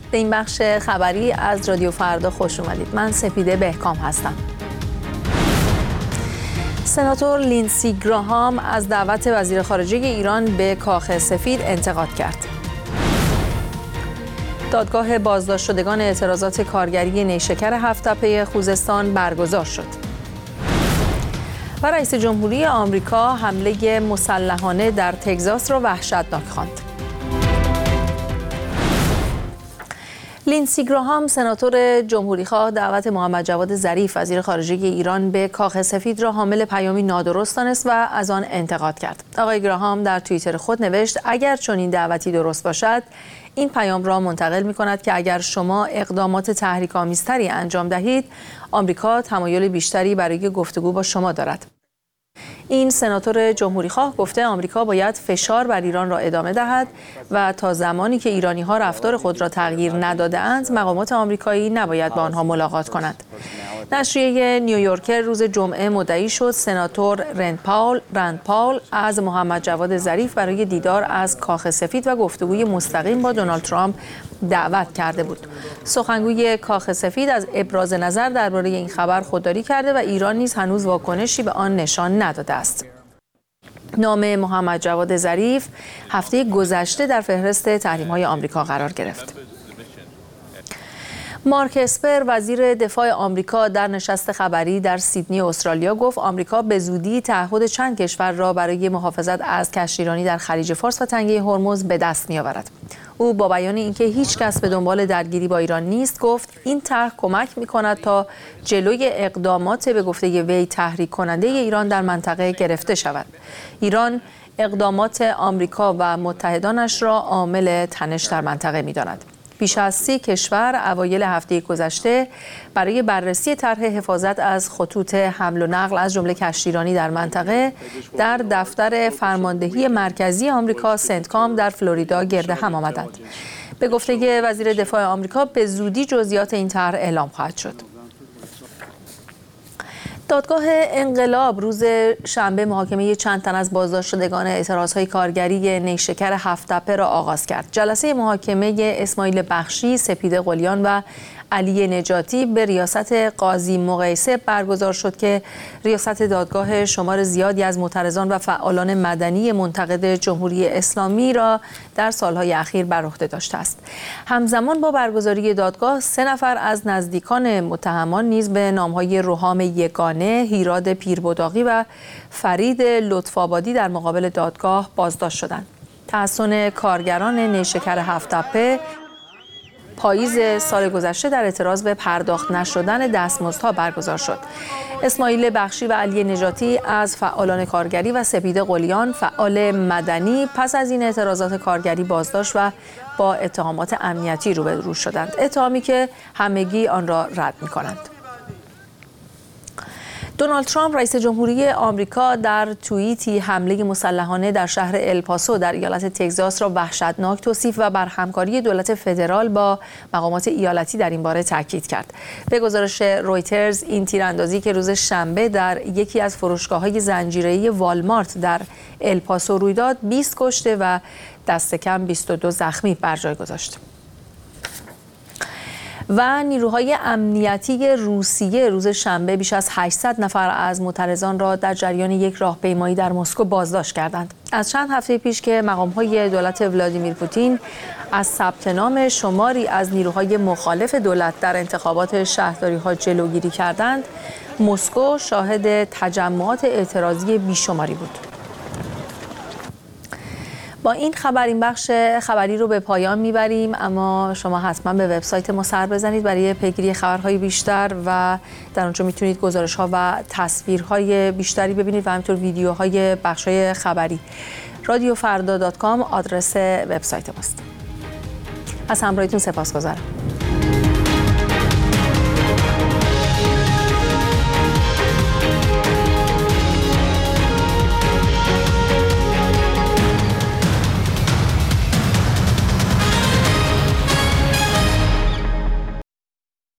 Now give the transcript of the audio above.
به این بخش خبری از رادیو فردا خوش اومدید. من سپیده بهکام هستم. سناتور لینسی گراهام از دعوت وزیر خارجه ایران به کاخ سفید انتقاد کرد. دادگاه بازداشت شدگان اعتراضات کارگری نیشکر هفت‌تپه خوزستان برگزار شد. و رئیس جمهوری آمریکا حمله مسلحانه در تگزاس را وحشتناک خواند. لینسی گراهام سناتور جمهوریخواه دعوت محمد جواد ظریف وزیر خارجه ایران به کاخ سفید را حامل پیامی نادرست دانست و از آن انتقاد کرد. آقای گراهام در توییتر خود نوشت اگر چنین دعوتی درست باشد این پیام را منتقل می‌کند که اگر شما اقدامات تحریک‌آمیزتری انجام دهید آمریکا تمایل بیشتری برای گفتگو با شما دارد. این سناتور جمهوریخواه گفته آمریکا باید فشار بر ایران را ادامه دهد و تا زمانی که ایرانی‌ها رفتار خود را تغییر نداده‌اند مقامات آمریکایی نباید با آنها ملاقات کنند. نشریه نیویورکر روز جمعه مدعی شد سناتور رند پاول از محمد جواد ظریف برای دیدار از کاخ سفید و گفتگوی مستقیم با دونالد ترامپ دعوت کرده بود. سخنگوی کاخ سفید از ابراز نظر درباره این خبر خودداری کرده و ایران نیز هنوز واکنشی به آن نشان نداده است. نام محمد جواد ظریف هفته گذشته در فهرست تحریم‌های آمریکا قرار گرفت. مارک اسپر وزیر دفاع آمریکا در نشست خبری در سیدنی استرالیا گفت آمریکا به زودی تعهد چند کشور را برای محافظت از کشتیرانی در خلیج فارس و تنگه هرمز به دست می‌آورد. او با بیان اینکه هیچ کس به دنبال درگیری با ایران نیست گفت این طرح کمک می‌کند تا جلوی اقدامات به گفته وی تحریک کننده ایران در منطقه گرفته شود. ایران اقدامات آمریکا و متحدانش را عامل تنش در منطقه می‌داند. بیش از 30 کشور اوایل هفته گذشته برای بررسی طرح حفاظت از خطوط حمل و نقل از جمله کشتیرانی در منطقه در دفتر فرماندهی مرکزی آمریکا سنتکام در فلوریدا گرد هم آمدند. به گفته وزیر دفاع آمریکا به زودی جزئیات این طرح اعلام خواهد شد. دادگاه انقلاب روز شنبه محاکمه چند تن از بازداشت شدگان اعتراضهای کارگری نیشکر هفت‌تپه را آغاز کرد. جلسه محاکمه اسماعیل بخشی، سپیده قلیان و علی نجاتی به ریاست قاضی مقیسه برگزار شد که ریاست دادگاه شمار زیادی از معترضان و فعالان مدنی منتقد جمهوری اسلامی را در سالهای اخیر بر عهده داشته است. همزمان با برگزاری دادگاه 3 نفر از نزدیکان متهمان نیز به نامهای روحام یگانه، هیراد پیربداغی و فرید لطف‌آبادی در مقابل دادگاه بازداشت شدند. تحصن کارگران نیشکر هفت‌تپه پاییز سال گذشته در اعتراض به پرداخت نشدن دستمزدها برگزار شد. اسماعیل بخشی و علی نجاتی از فعالان کارگری و سپیده قلیان فعال مدنی پس از این اعتراضات کارگری بازداشت و با اتهامات امنیتی روبرو شدند. اتهامی که همگی آن را رد می‌کنند. دونالد ترامپ رئیس جمهوری آمریکا در توییتی حمله مسلحانه در شهر الپاسو در ایالت تگزاس را وحشتناک توصیف و بر همکاری دولت فدرال با مقامات ایالتی در این باره تاکید کرد. به گزارش رویترز این تیراندازی که روز شنبه در یکی از فروشگاه‌های زنجیره‌ای والمارت در الپاسو روی داد 20 کشته و دست کم 22 زخمی بر جای گذاشت. و نیروهای امنیتی روسیه روز شنبه بیش از 800 نفر از معترضان را در جریان یک راهپیمایی در مسکو بازداشت کردند. از چند هفته پیش که مقام‌های دولت ولادیمیر پوتین از ثبت نام شماری از نیروهای مخالف دولت در انتخابات شهرداری‌ها جلوگیری کردند، مسکو شاهد تجمعات اعتراضی بیشماری بود. با این بخش خبری رو به پایان میبریم، اما شما حتما به وبسایت ما سر بزنید برای پیگیری خبرهای بیشتر و در اونجا میتونید گزارش‌ها و تصویرهای بیشتری ببینید و همینطور ویدیوهای بخش‌های خبری. radiofarda.com آدرس وبسایت ماست. از همراهیتون سپاسگزارم.